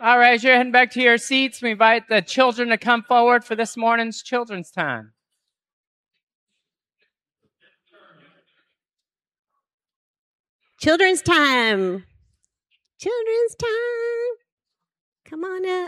All right, as you're heading back to your seats, we invite the children to come forward for this morning's children's time. Children's time. Children's time. Come on up.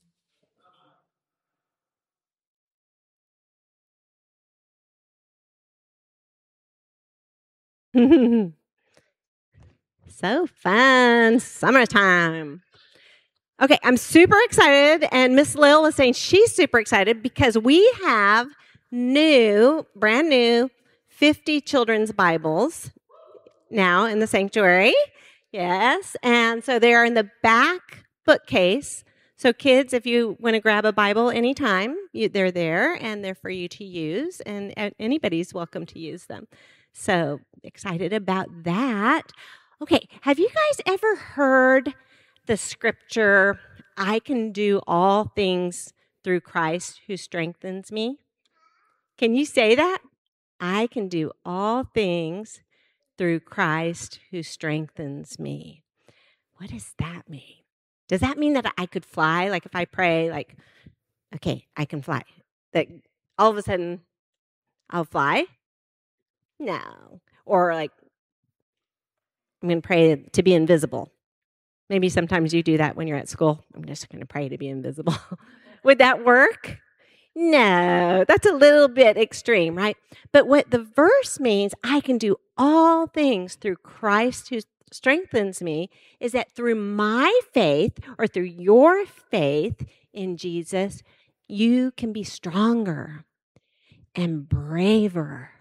So fun. Summertime. Okay, I'm super excited, and Miss Lil was saying she's super excited because we have brand new 50 children's Bibles now in the sanctuary. Yes, and so they are in the back bookcase. So kids, if you want to grab a Bible anytime, they're there, and they're for you to use, and anybody's welcome to use them. So excited about that. Okay, have you guys ever heard the scripture, I can do all things through Christ who strengthens me? Can you say that? I can do all things through Christ who strengthens me. What does that mean? Does that mean that I could fly? Like if I pray, like, okay, I can fly. That all of a sudden I'll fly? No. Or like, I'm going to pray to be invisible. Maybe sometimes you do that when you're at school. I'm just going to pray to be invisible. Would that work? No, that's a little bit extreme, right? But what the verse means, I can do all things through Christ who strengthens me, is that through my faith or through your faith in Jesus, you can be stronger and braver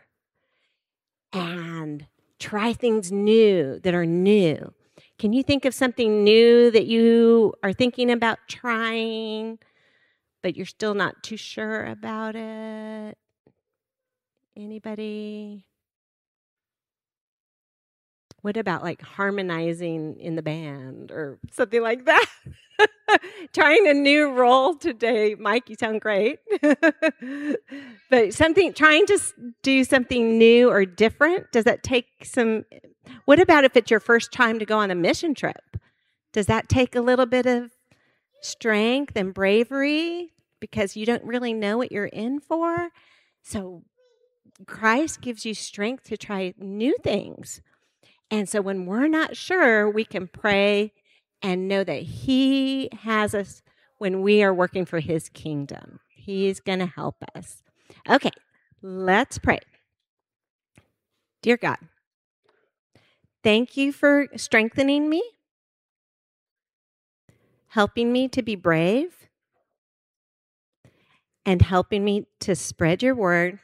and try things new that are new. Can you think of something new that you are thinking about trying, but you're still not too sure about it? Anybody? What about like harmonizing in the band or something like that? Trying a new role today. Mike, you sound great. But trying to do something new or different, does that take some... What about if it's your first time to go on a mission trip? Does that take a little bit of strength and bravery because you don't really know what you're in for? So Christ gives you strength to try new things. And so when we're not sure, we can pray and know that He has us when we are working for His kingdom. He's going to help us. Okay, let's pray. Dear God, thank you for strengthening me, helping me to be brave, and helping me to spread your word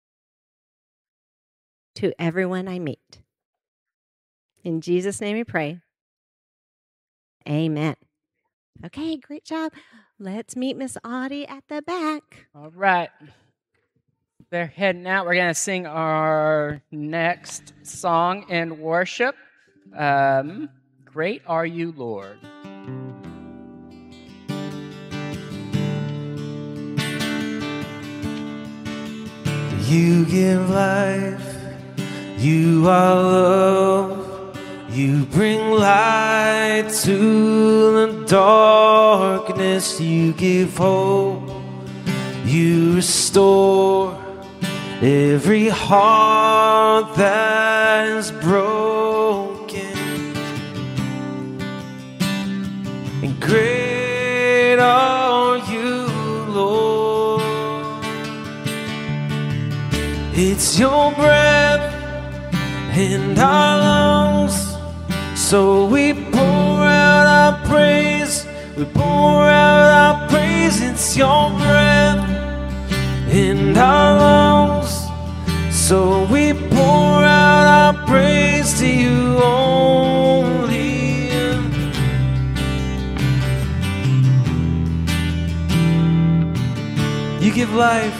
to everyone I meet. In Jesus' name we pray. Amen. Okay, great job. Let's meet Miss Audie at the back. All right. They're heading out. We're going to sing our next song in worship. Great Are You, Lord. You give life, you are love, you bring light to the darkness, you give hope, you restore every heart that is broken. And great are you, Lord. It's your breath in our lungs, so we pour out our praise. We pour out our praise. It's your breath in our lungs, so we pour out our praise to you only. You give life,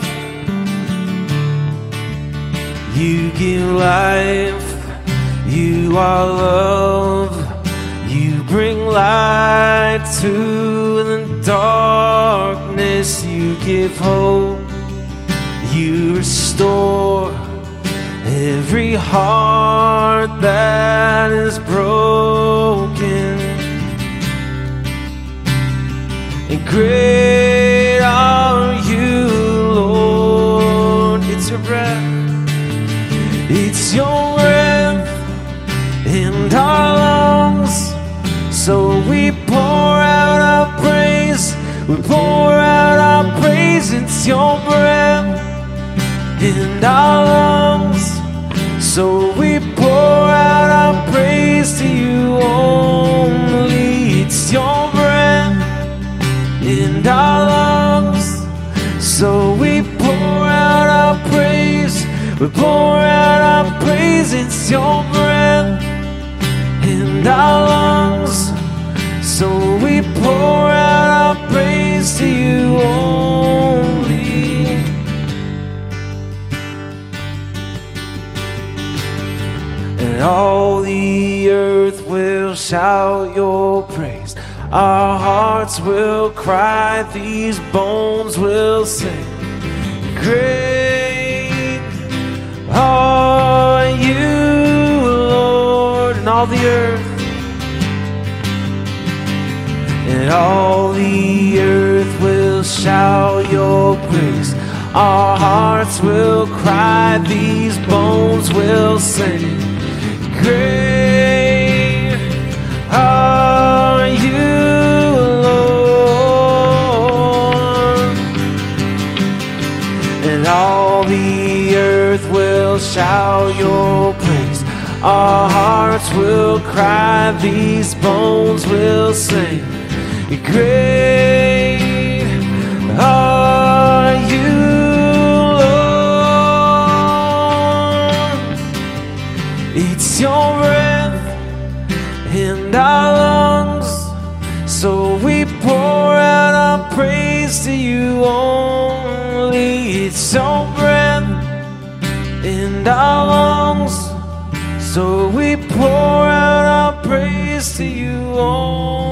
you give life, you are love, you bring light to the darkness, you give hope, you restore every heart that is broken. and great are you, Lord. It's your breath, it's your breath in our lungs, so we pour out our praise, we pour out our praise. It's your breath in our lungs, so we pour out our praise to you only. It's your breath in our lungs, so we pour out our praise, we pour out our praise. It's your breath in our lungs, so we pour out our praise to you only. And all the earth will shout your praise. Our hearts will cry, these bones will sing. Great are you, Lord. And all the earth, and all the earth will shout your praise. Our hearts will cry, these bones will sing. Great are you, Lord. And all the earth will shout your praise. Our hearts will cry, these bones will sing. Great are you, Lord. It's your breath in our lungs, so we pour out our praise to you only. It's your breath in our lungs, so we pour out our praise to you only.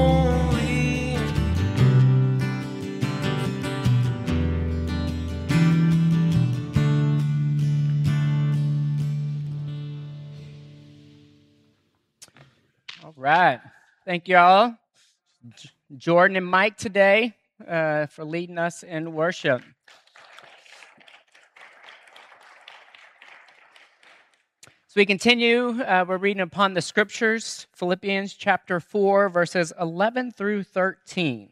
All right. Thank you all, Jordan and Mike, today for leading us in worship. So we continue. We're reading upon the scriptures, Philippians chapter 4, verses 11 through 13.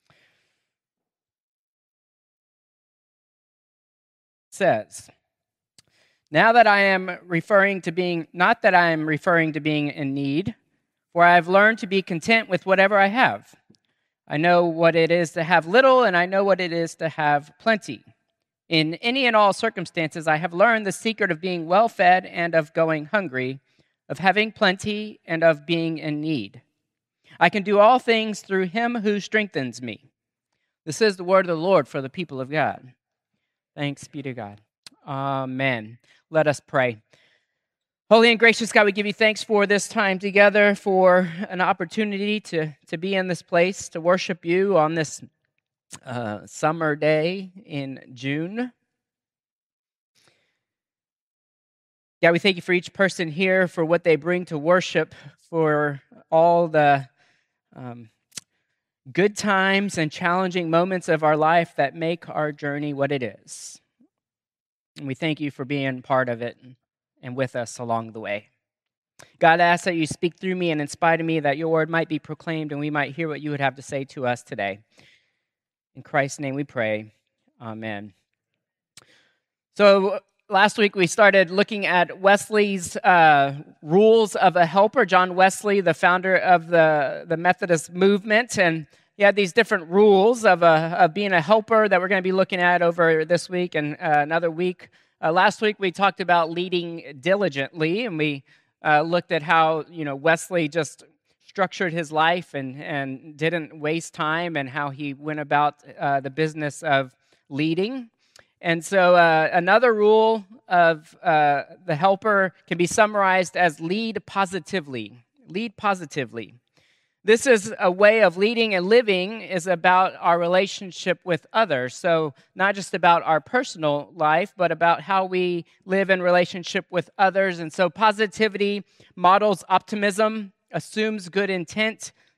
It says, not that I am referring to being in need, for I have learned to be content with whatever I have. I know what it is to have little, and I know what it is to have plenty. In any and all circumstances, I have learned the secret of being well-fed and of going hungry, of having plenty and of being in need. I can do all things through him who strengthens me. This is the word of the Lord for the people of God. Thanks be to God. Amen. Let us pray. Holy and gracious God, we give you thanks for this time together, for an opportunity to be in this place, to worship you on this summer day in June. God, we thank you for each person here, for what they bring to worship, for all the good times and challenging moments of our life that make our journey what it is. And we thank you for being part of it and with us along the way. God, I ask that you speak through me and inspire me, that your word might be proclaimed and we might hear what you would have to say to us today. In Christ's name we pray. Amen. So last week we started looking at Wesley's rules of a helper. John Wesley, the founder of the Methodist movement, and he had these different rules of being a helper that we're going to be looking at over this week and another week. Last week we talked about leading diligently, and we looked at how Wesley just structured his life and didn't waste time, and how he went about the business of leading. And so another rule of the helper can be summarized as lead positively. Lead positively. This is a way of leading and living is about our relationship with others. So not just about our personal life, but about how we live in relationship with others. And so positivity models optimism, assumes good intent,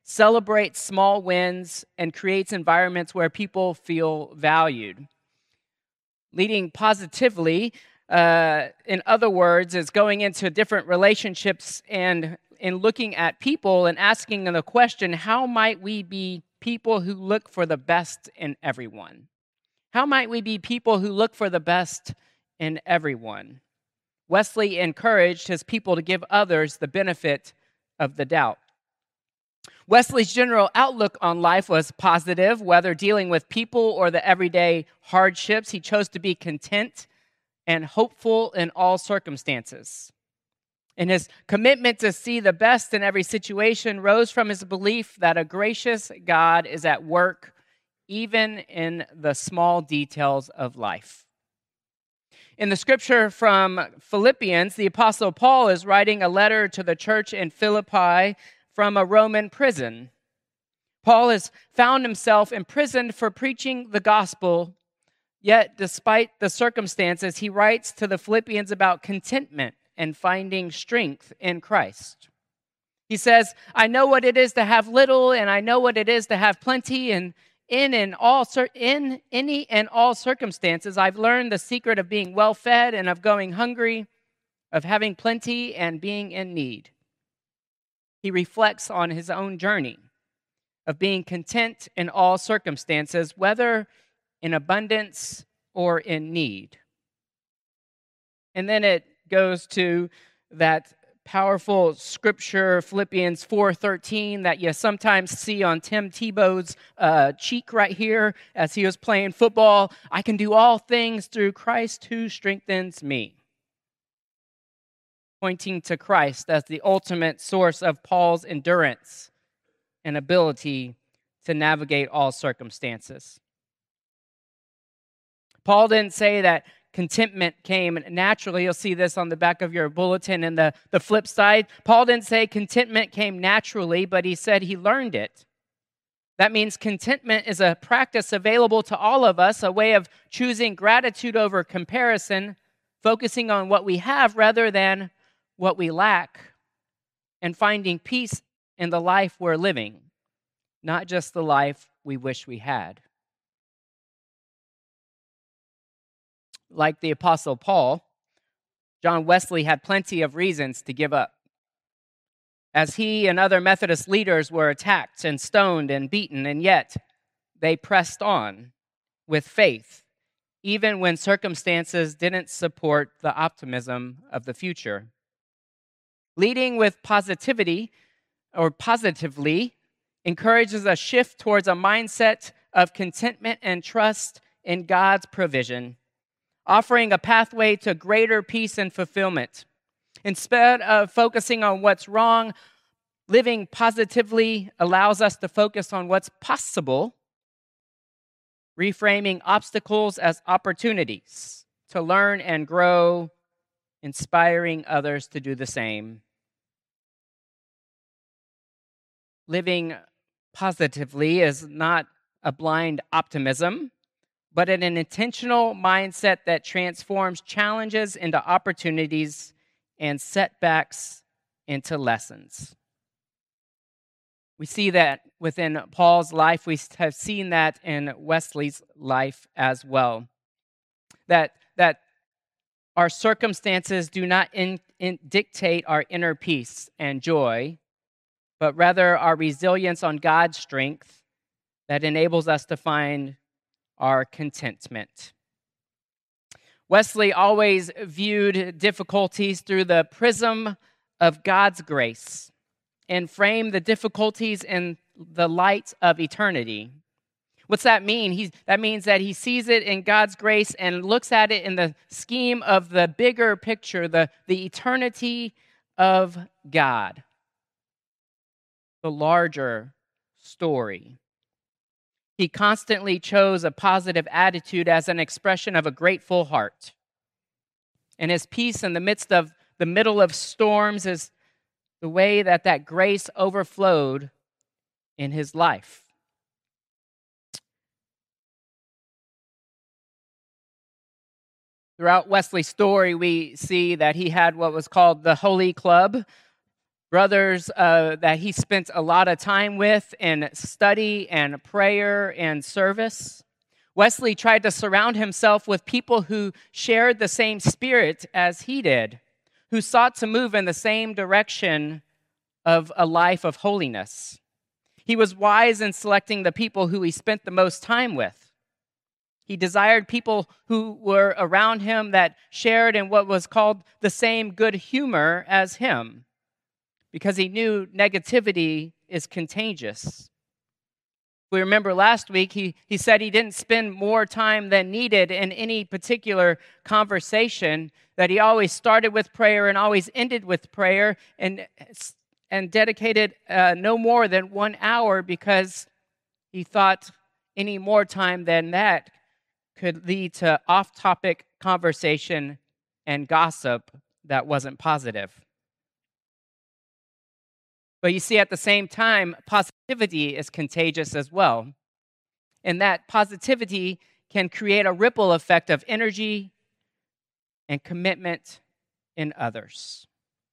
celebrates small wins, and creates environments where people feel valued. Leading positively, in other words, is going into different relationships and in looking at people and asking the question, how might we be people who look for the best in everyone? How might we be people who look for the best in everyone? Wesley encouraged his people to give others the benefit of the doubt. Wesley's general outlook on life was positive, whether dealing with people or the everyday hardships. He chose to be content and hopeful in all circumstances. And his commitment to see the best in every situation rose from his belief that a gracious God is at work even in the small details of life. In the scripture from Philippians, the Apostle Paul is writing a letter to the church in Philippi from a Roman prison. Paul has found himself imprisoned for preaching the gospel, yet despite the circumstances, he writes to the Philippians about contentment and finding strength in Christ. He says, I know what it is to have little, and I know what it is to have plenty, and in any and all circumstances, I've learned the secret of being well-fed and of going hungry, of having plenty and being in need. He reflects on his own journey of being content in all circumstances, whether in abundance or in need. And then it goes to that powerful scripture, Philippians 4:13, that you sometimes see on Tim Tebow's cheek right here as he was playing football. I can do all things through Christ who strengthens me. Pointing to Christ as the ultimate source of Paul's endurance and ability to navigate all circumstances. Paul didn't say that contentment came naturally. You'll see this on the back of your bulletin. And the flip side, Paul didn't say contentment came naturally, but he said he learned it. That means contentment is a practice available to all of us, a way of choosing gratitude over comparison, focusing on what we have rather than what we lack, and finding peace in the life we're living, not just the life we wish we had. Like the Apostle Paul, John Wesley had plenty of reasons to give up. As he and other Methodist leaders were attacked and stoned and beaten, and yet they pressed on with faith, even when circumstances didn't support the optimism of the future. Leading with positively encourages a shift towards a mindset of contentment and trust in God's provision, offering a pathway to greater peace and fulfillment. Instead of focusing on what's wrong, living positively allows us to focus on what's possible, reframing obstacles as opportunities to learn and grow, inspiring others to do the same. Living positively is not a blind optimism, but an intentional mindset that transforms challenges into opportunities and setbacks into lessons. We see that within Paul's life. We have seen that in Wesley's life as well. That our circumstances do not dictate our inner peace and joy, but rather our resilience on God's strength that enables us to find our contentment. Wesley always viewed difficulties through the prism of God's grace and framed the difficulties in the light of eternity. What's that mean? That means that he sees it in God's grace and looks at it in the scheme of the bigger picture, the eternity of God, the larger story. He constantly chose a positive attitude as an expression of a grateful heart. And his peace in the midst of the middle of storms is the way that grace overflowed in his life. Throughout Wesley's story, we see that he had what was called the Holy Club, brothers that he spent a lot of time with in study and prayer and service. Wesley tried to surround himself with people who shared the same spirit as he did, who sought to move in the same direction of a life of holiness. He was wise in selecting the people who he spent the most time with. He desired people who were around him that shared in what was called the same good humor as him, because he knew negativity is contagious. We remember last week, he said he didn't spend more time than needed in any particular conversation, that he always started with prayer and always ended with prayer, and dedicated no more than 1 hour, because he thought any more time than that could lead to off-topic conversation and gossip that wasn't positive. But you see, at the same time, positivity is contagious as well. And that positivity can create a ripple effect of energy and commitment in others.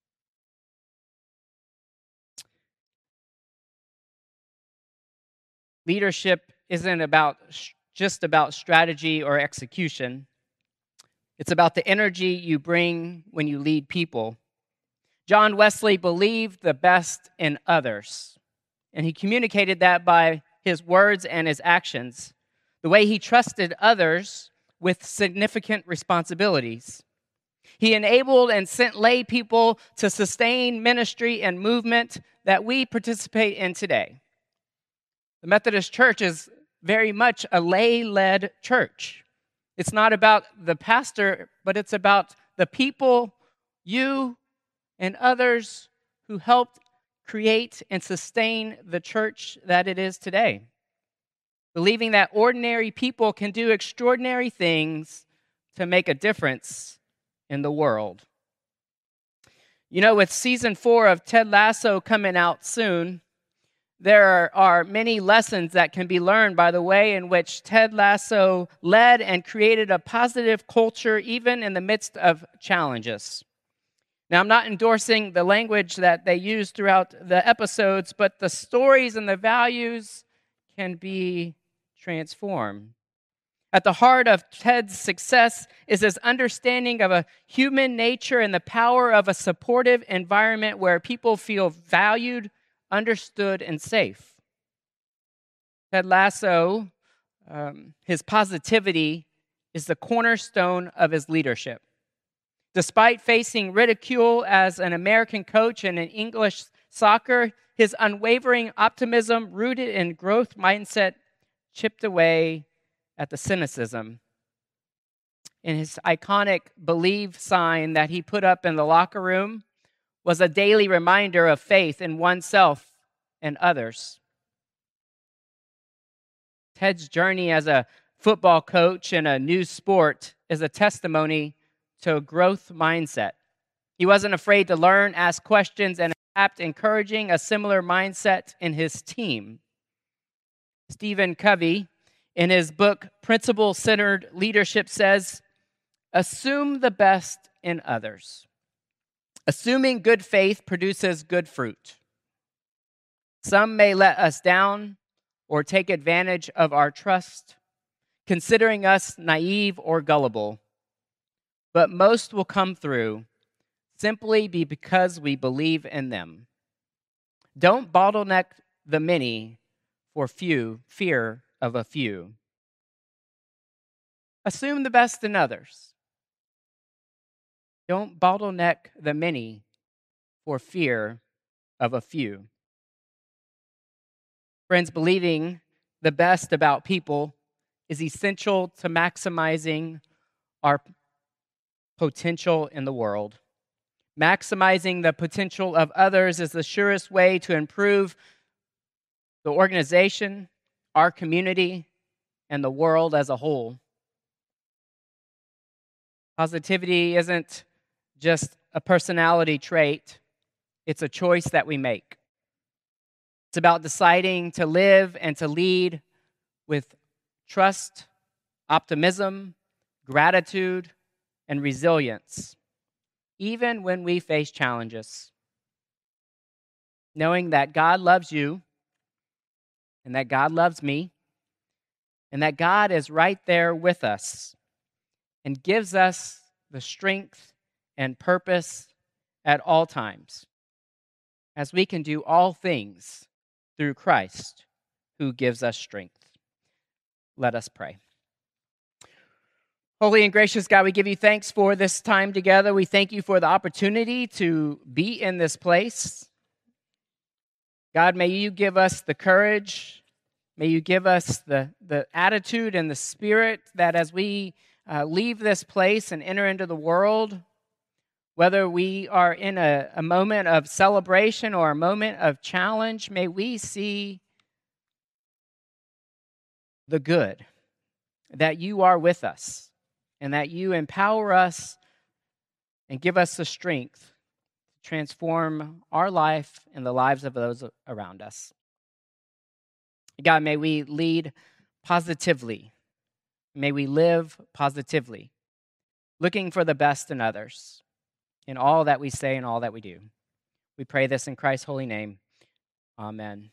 Leadership isn't just about strategy or execution. It's about the energy you bring when you lead people. John Wesley believed the best in others, and he communicated that by his words and his actions, the way he trusted others with significant responsibilities. He enabled and sent lay people to sustain ministry and movement that we participate in today. The Methodist Church is very much a lay-led church. It's not about the pastor, but it's about the people, you and others, who helped create and sustain the church that it is today. Believing that ordinary people can do extraordinary things to make a difference in the world. You know, with season 4 of Ted Lasso coming out soon, there are many lessons that can be learned by the way in which Ted Lasso led and created a positive culture even in the midst of challenges. Now, I'm not endorsing the language that they use throughout the episodes, but the stories and the values can be transformed. At the heart of Ted's success is his understanding of a human nature and the power of a supportive environment where people feel valued, understood, and safe. Ted Lasso, his positivity is the cornerstone of his leadership. Despite facing ridicule as an American coach and in English soccer, his unwavering optimism, rooted in growth mindset, chipped away at the cynicism. And his iconic "Believe" sign that he put up in the locker room was a daily reminder of faith in oneself and others. Ted's journey as a football coach in a new sport is a testimony to a growth mindset. He wasn't afraid to learn, ask questions, and adapt, encouraging a similar mindset in his team. Stephen Covey, in his book, Principle-Centered Leadership, says, "Assume the best in others. Assuming good faith produces good fruit. Some may let us down or take advantage of our trust, considering us naive or gullible. But most will come through simply because we believe in them. Don't bottleneck the many for fear of a few." Assume the best in others. Don't bottleneck the many for fear of a few. Friends, believing the best about people is essential to maximizing our potential in the world. Maximizing the potential of others is the surest way to improve the organization, our community, and the world as a whole. Positivity isn't just a personality trait, it's a choice that we make. It's about deciding to live and to lead with trust, optimism, gratitude, and resilience, even when we face challenges. knowing that God loves you and that God loves me and that God is right there with us and gives us the strength and purpose at all times, as we can do all things through Christ who gives us strength. Let us pray. Holy and gracious God, we give you thanks for this time together. We thank you for the opportunity to be in this place. God, may you give us the courage, may you give us the attitude and the spirit that as we leave this place and enter into the world, whether we are in a moment of celebration or a moment of challenge, may we see the good, that you are with us and that you empower us and give us the strength to transform our life and the lives of those around us. God, may we lead positively. May we live positively, looking for the best in others, in all that we say and all that we do. We pray this in Christ's holy name. Amen.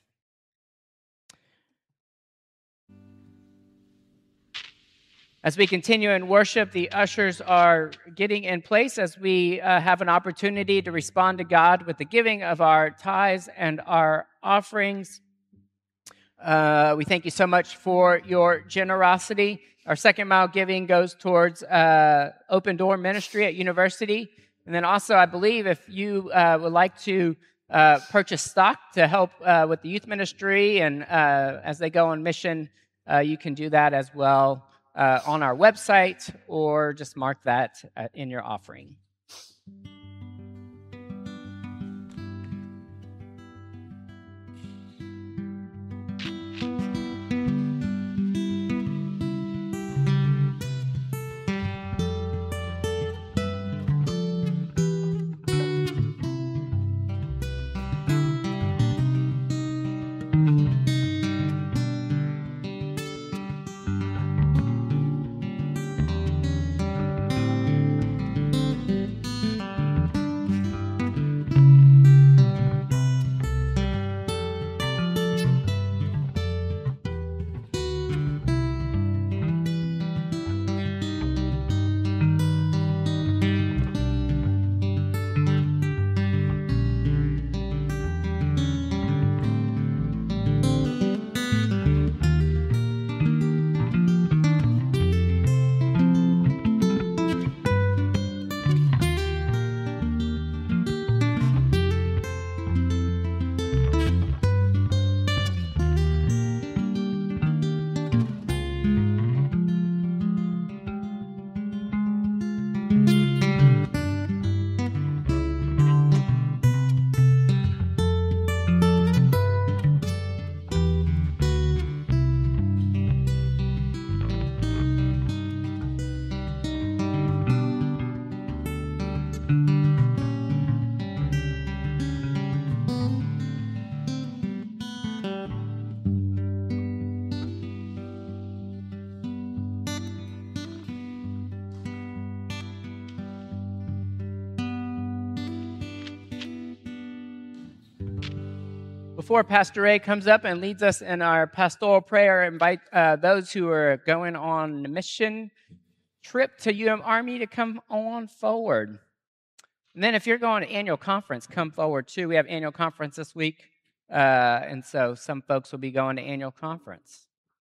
As we continue in worship, the ushers are getting in place as we have an opportunity to respond to God with the giving of our tithes and our offerings. We thank you so much for your generosity. Our second mile giving goes towards Open Door Ministry at University. And then also, I believe if you would like to purchase stock to help with the youth ministry and as they go on mission, you can do that as well on our website, or just mark that in your offering. Before Pastor Ray comes up and leads us in our pastoral prayer, invite those who are going on a mission trip to Army to come on forward. And then if you're going to annual conference, come forward too. We have annual conference this week, and so some folks will be going to annual conference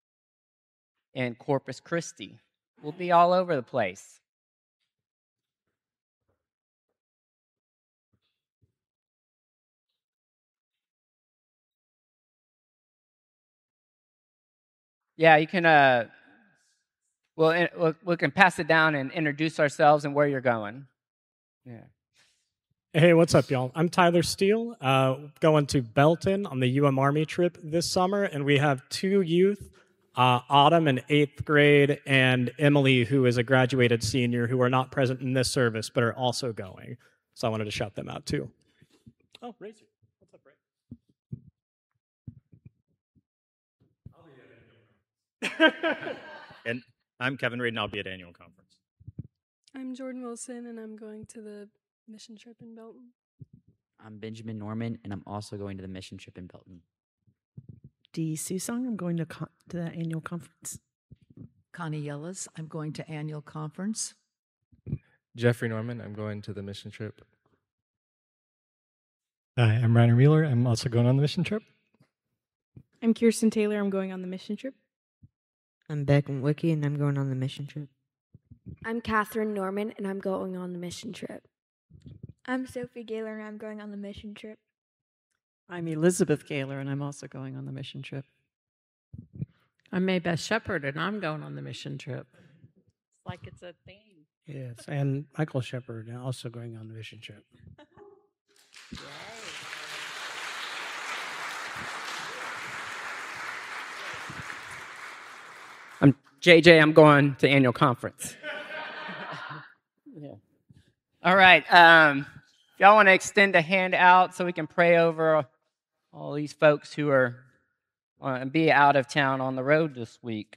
in Corpus Christi. We'll be all over the place. Yeah, you can. We can pass it down and introduce ourselves and where you're going. Yeah. Hey, what's up, y'all? I'm Tyler Steele, going to Belton on the Army trip this summer, and we have two youth, Autumn in 8th grade, and Emily, who is a graduated senior, who are not present in this service, but are also going. So I wanted to shout them out, too. Oh, Razor. What's up, Ray? And I'm Kevin Reed, and I'll be at annual conference. I'm Jordan Wilson, and I'm going to the mission trip in Belton. I'm Benjamin Norman, and I'm also going to the mission trip in Belton. Dee Susong, I'm going to the annual conference. Connie Yellis, I'm going to annual conference. Jeffrey Norman, I'm going to the mission trip. Hi, I'm Ryan Wheeler. I'm also going on the mission trip. I'm Kirsten Taylor. I'm going on the mission trip. I'm Beckham Wiki, and I'm going on the mission trip. I'm Catherine Norman, and I'm going on the mission trip. I'm Sophie Gaylor, and I'm going on the mission trip. I'm Elizabeth Gaylor, and I'm also going on the mission trip. I'm Maybeth Shepard, and I'm going on the mission trip. It's like it's a theme. Yes, and Michael Shepard, and also going on the mission trip. I'm JJ. I'm going to annual conference. Yeah. All right. If y'all want to extend a hand out so we can pray over all these folks who are be out of town on the road this week.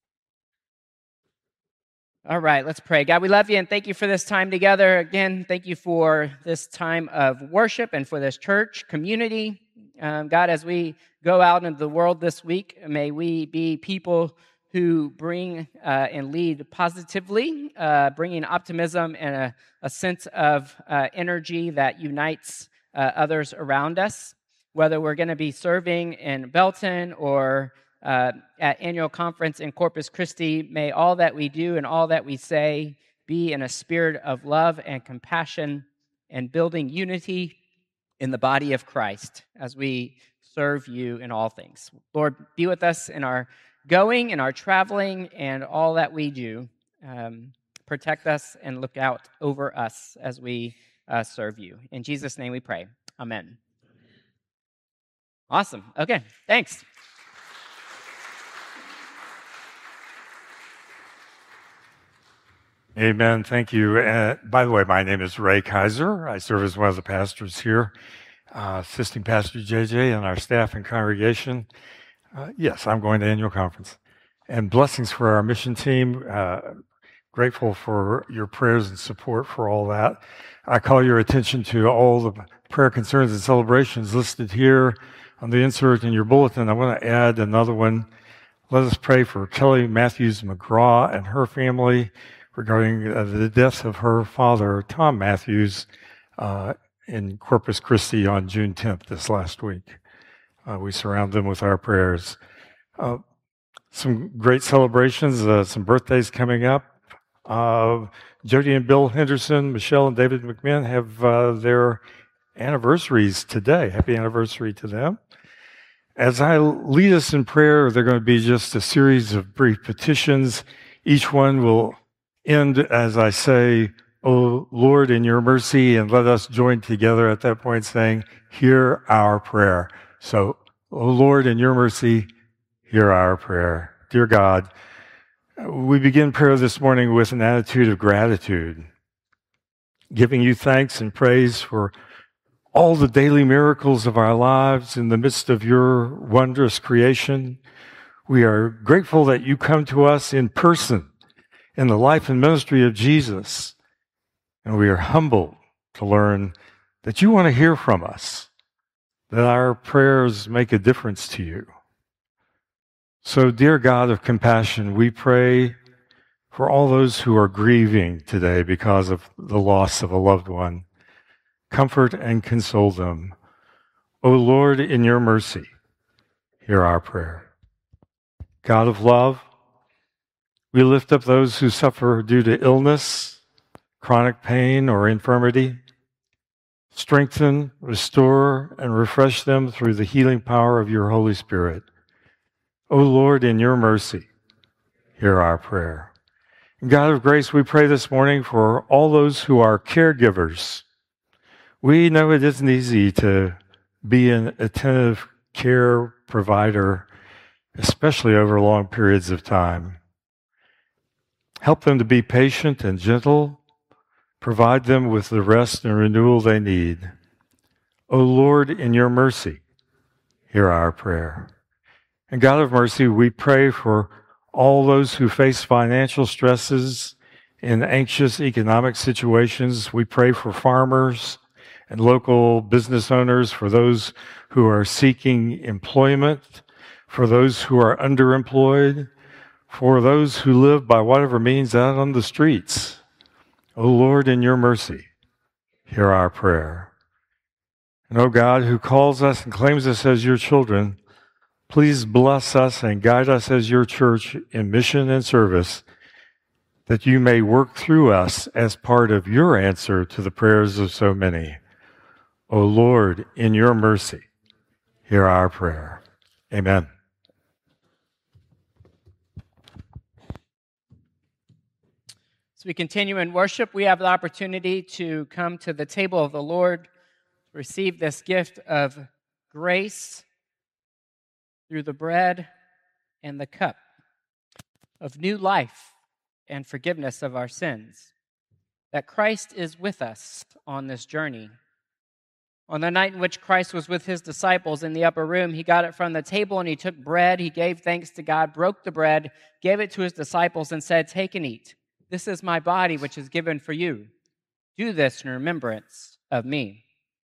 All right, let's pray. God, we love you and thank you for this time together. Again, thank you for this time of worship and for this church community. God, as we go out into the world this week, may we be people who bring and lead positively, bringing optimism and a sense of energy that unites others around us. Whether we're going to be serving in Belton or at annual conference in Corpus Christi, may all that we do and all that we say be in a spirit of love and compassion and building unity in the body of Christ as we serve you in all things. Lord, be with us in our going and our traveling and all that we do. Protect us and look out over us as we serve you. In Jesus' name we pray. Amen. Awesome. Okay, thanks. Amen. Thank you. By the way, my name is Ray Kaiser. I serve as one of the pastors here, assisting Pastor JJ and our staff and congregation. Yes, I'm going to annual conference. And blessings for our mission team. Grateful for your prayers and support for all that. I call your attention to all the prayer concerns and celebrations listed here on the insert in your bulletin. I want to add another one. Let us pray for Kelly Matthews McGraw and her family regarding the death of her father, Tom Matthews, in Corpus Christi on June 10th this last week. We surround them with our prayers. Some great celebrations, some birthdays coming up. Jody and Bill Henderson, Michelle and David McMahon have their anniversaries today. Happy anniversary to them. As I lead us in prayer, they're going to be just a series of brief petitions. Each one will end as I say, "O Lord, in your mercy," and let us join together at that point saying, "Hear our prayer." So, "O Lord, in your mercy, hear our prayer." Dear God, we begin prayer this morning with an attitude of gratitude, giving you thanks and praise for all the daily miracles of our lives in the midst of your wondrous creation. We are grateful that you come to us in person in the life and ministry of Jesus. And we are humbled to learn that you want to hear from us, that our prayers make a difference to you. So, dear God of compassion, we pray for all those who are grieving today because of the loss of a loved one. Comfort and console them. O Lord, in your mercy, hear our prayer. God of love, we lift up those who suffer due to illness, chronic pain, or infirmity. Strengthen, restore, and refresh them through the healing power of your Holy Spirit. O Lord, in your mercy, hear our prayer. God of grace, we pray this morning for all those who are caregivers. We know it isn't easy to be an attentive care provider, especially over long periods of time. Help them to be patient and gentle. Provide them with the rest and renewal they need. O Lord, in your mercy, hear our prayer. And God of mercy, we pray for all those who face financial stresses in anxious economic situations. We pray for farmers and local business owners, for those who are seeking employment, for those who are underemployed, for those who live by whatever means out on the streets. O Lord, in your mercy, hear our prayer. And O God, who calls us and claims us as your children, please bless us and guide us as your church in mission and service, that you may work through us as part of your answer to the prayers of so many. O Lord, in your mercy, hear our prayer. Amen. As we continue in worship, we have the opportunity to come to the table of the Lord, receive this gift of grace through the bread and the cup, of new life and forgiveness of our sins, that Christ is with us on this journey. On the night in which Christ was with his disciples in the upper room, he got it from the table and he took bread. He gave thanks to God, broke the bread, gave it to his disciples and said, "Take and eat. This is my body, which is given for you. Do this in remembrance of me."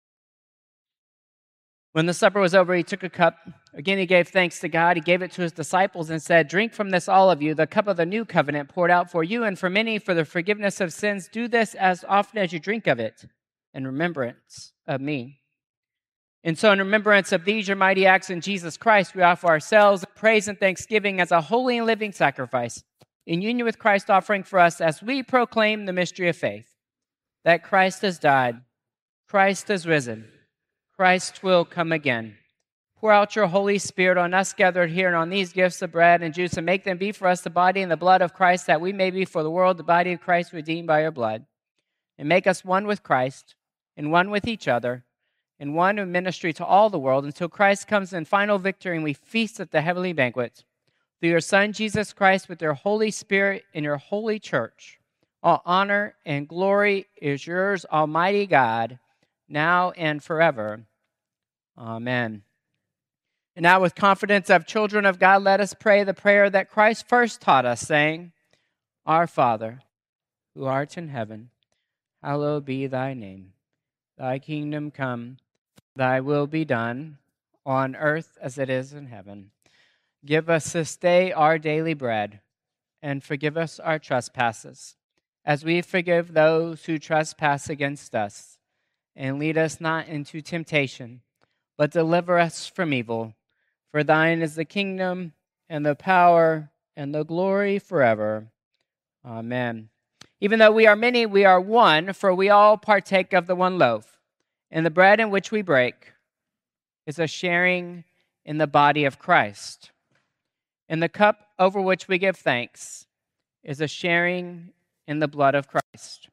When the supper was over, he took a cup. Again, he gave thanks to God. He gave it to his disciples and said, "Drink from this, all of you, the cup of the new covenant poured out for you and for many for the forgiveness of sins. Do this as often as you drink of it in remembrance of me." And so in remembrance of these, your mighty acts in Jesus Christ, we offer ourselves in praise and thanksgiving as a holy and living sacrifice, in union with Christ offering for us as we proclaim the mystery of faith, that Christ has died, Christ has risen, Christ will come again. Pour out your Holy Spirit on us gathered here and on these gifts of bread and juice, and make them be for us the body and the blood of Christ, that we may be for the world the body of Christ redeemed by your blood. And make us one with Christ and one with each other and one in ministry to all the world until Christ comes in final victory and we feast at the heavenly banquet. Through your Son, Jesus Christ, with your Holy Spirit in your holy church, all honor and glory is yours, Almighty God, now and forever. Amen. And now with confidence of children of God, let us pray the prayer that Christ first taught us, saying, "Our Father, who art in heaven, hallowed be thy name. Thy kingdom come, thy will be done, on earth as it is in heaven. Give us this day our daily bread, and forgive us our trespasses, as we forgive those who trespass against us. And lead us not into temptation, but deliver us from evil. For thine is the kingdom, and the power, and the glory forever. Amen." Even though we are many, we are one, for we all partake of the one loaf. And the bread in which we break is a sharing in the body of Christ. And the cup over which we give thanks is a sharing in the blood of Christ.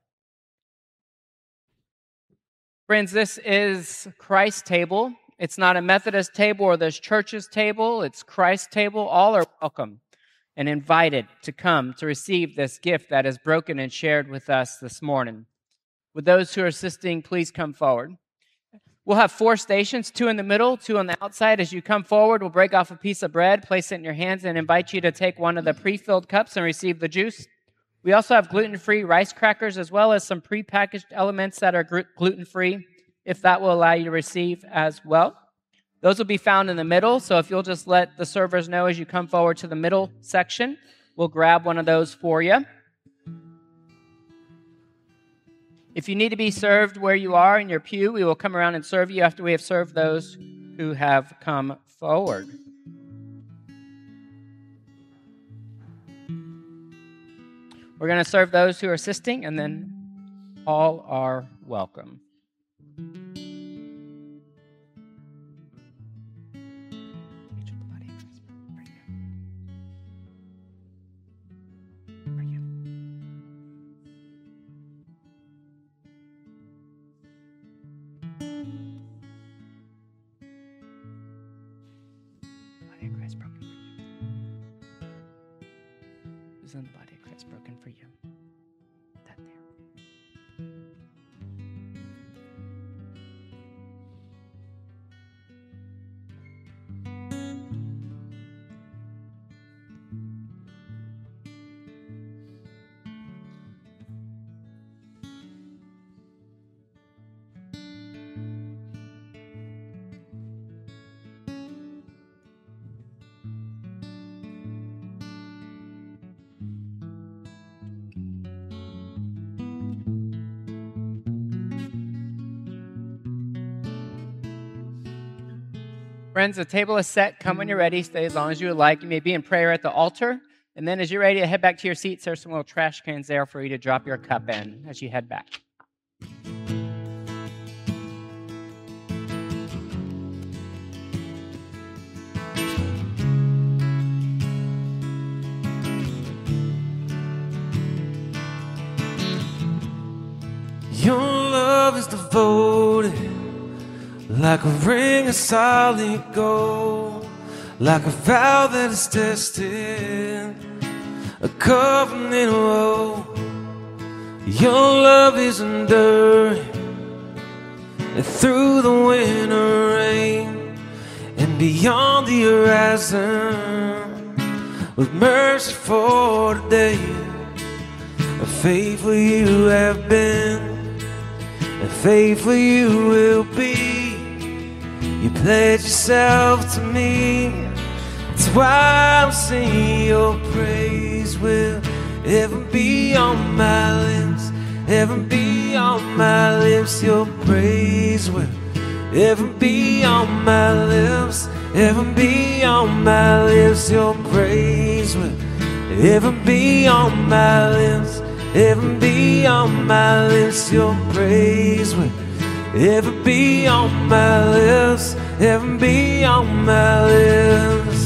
Friends, this is Christ's table. It's not a Methodist table or this church's table. It's Christ's table. All are welcome and invited to come to receive this gift that is broken and shared with us this morning. Would those who are assisting please come forward? We'll have 4 stations, 2 in the middle, 2 on the outside. As you come forward, we'll break off a piece of bread, place it in your hands, and invite you to take one of the pre-filled cups and receive the juice. We also have gluten-free rice crackers, as well as some pre-packaged elements that are gluten-free, if that will allow you to receive as well. Those will be found in the middle, so if you'll just let the servers know as you come forward to the middle section, we'll grab one of those for you. If you need to be served where you are in your pew, we will come around and serve you after we have served those who have come forward. We're going to serve those who are assisting, and then all are welcome. In the body of Christ broken for you. That there. Friends, the table is set. Come when you're ready. Stay as long as you would like. You may be in prayer at the altar. And then as you're ready to head back to your seats, there's some little trash cans there for you to drop your cup in as you head back. Your love is devoted, like a ring of solid gold, like a vow that is tested, a covenant oath. Your love is enduring, and through the winter rain, and beyond the horizon, with mercy for today. Faithful you have been, and faithful you will be. You pledge yourself to me. That's why I'm singing your praise will ever be on my lips, ever be on my lips. Your praise will ever be on my lips, ever be on my lips. Your praise will ever be on my lips, ever be on my lips. Your praise will ever be on my lips, ever be on my lips.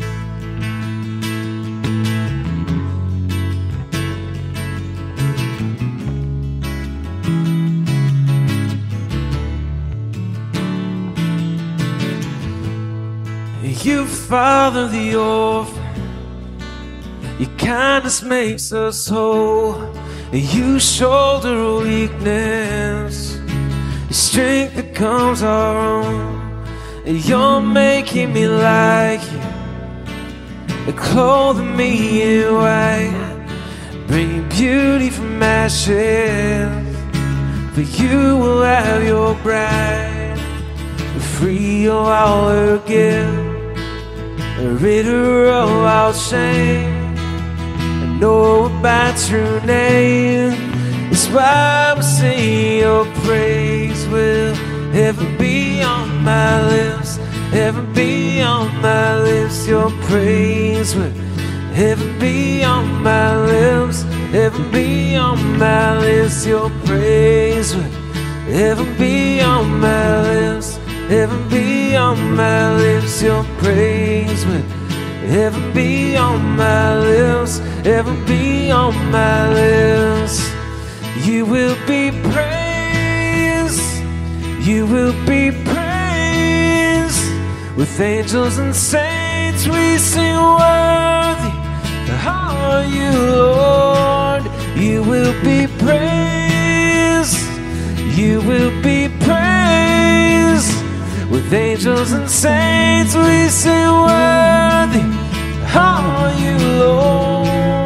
You father the orphan, your kindness makes us whole. You shoulder weakness, your strength becomes our own. You're making me like you, clothing me in white, bringing beauty from ashes. For you will have your bride, free of all her guilt, rid her of all shame, and know about true name. That's why I'm singing your praise will ever be on my lips, ever be on my lips. Your praise will ever be on my lips, ever be on my lips. Your praise will ever be on my lips, ever be on my lips. Your praise will ever be on my lips, ever be on my lips. You will be praised, you will be praised. With angels and saints we sing worthy are you, Lord. You will be praised, you will be praised. With angels and saints we sing worthy are you, Lord.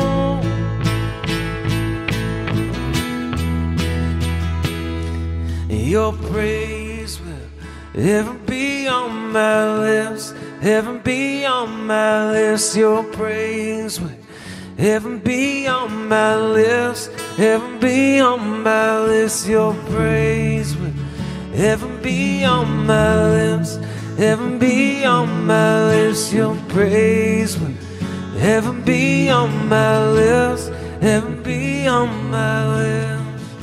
Your praise will ever be on my lips, ever be on my lips. Your praise will ever be on my lips, ever be on my lips. Your praise will ever be on my lips, ever be on my lips. Your praise will ever be on my lips, ever be on my lips.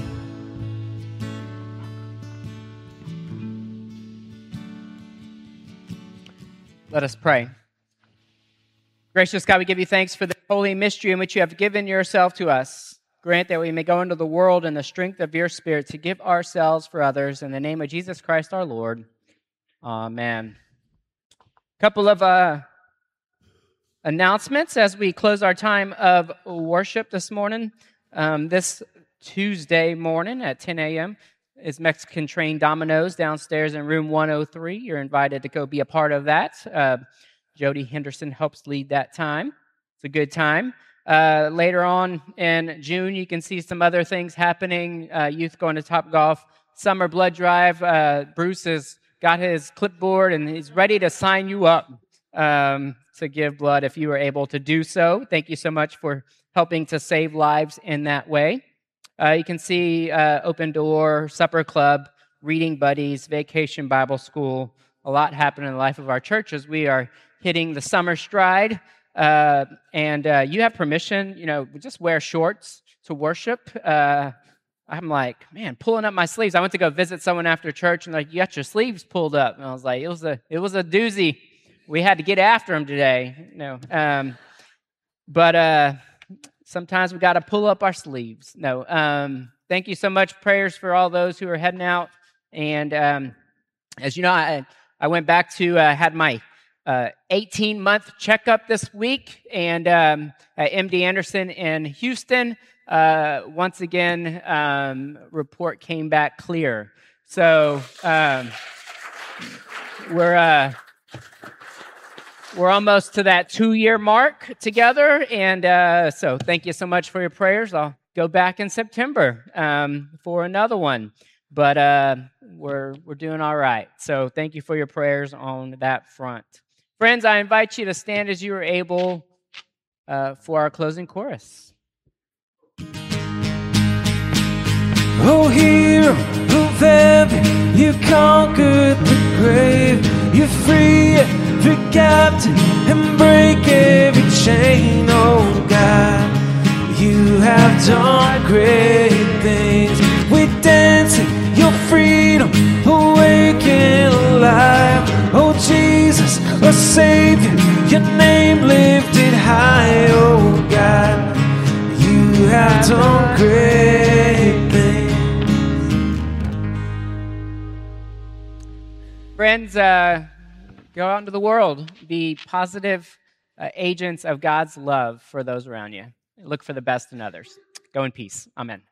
Let us pray. Gracious God, we give you thanks for the holy mystery in which you have given yourself to us. Grant that we may go into the world in the strength of your Spirit to give ourselves for others. In the name of Jesus Christ our Lord. Amen. A couple of announcements as we close our time of worship this morning. This Tuesday morning at 10 a.m. is Mexican Train Domino's downstairs in room 103. You're invited to go be a part of that. Jody Henderson helps lead that time. It's a good time. Later on in June, you can see some other things happening. Youth going to Topgolf, Summer Blood Drive. Bruce has got his clipboard and he's ready to sign you up to give blood if you are able to do so. Thank you so much for helping to save lives in that way. You can see Open Door, Supper Club, Reading Buddies, Vacation Bible School, a lot happen in the life of our church as we are hitting the summer stride. And you have permission, just wear shorts to worship. I'm like, man, pulling up my sleeves. I went to go visit someone after church, and like, you got your sleeves pulled up. And I was like, it was a doozy. We had to get after them today. But sometimes we got to pull up our sleeves. Thank you so much. Prayers for all those who are heading out. And as you know, I went back to had my 18-month checkup this week, and at MD Anderson in Houston. Once again, report came back clear. So we're almost to that 2-year mark together, and so thank you so much for your prayers. I'll go back in September for another one, but we're doing all right. So thank you for your prayers on that front. Friends, I invite you to stand as you are able for our closing chorus. Oh, hero of heaven, you conquered the grave. You free every captive and break every chain. Oh, God, you have done great things. We dance in your freedom, awake and alive. Oh, Jesus, our Savior, your name lifted high. Oh, God, you have done great things. Friends, go out into the world. Be positive agents of God's love for those around you. Look for the best in others. Go in peace. Amen.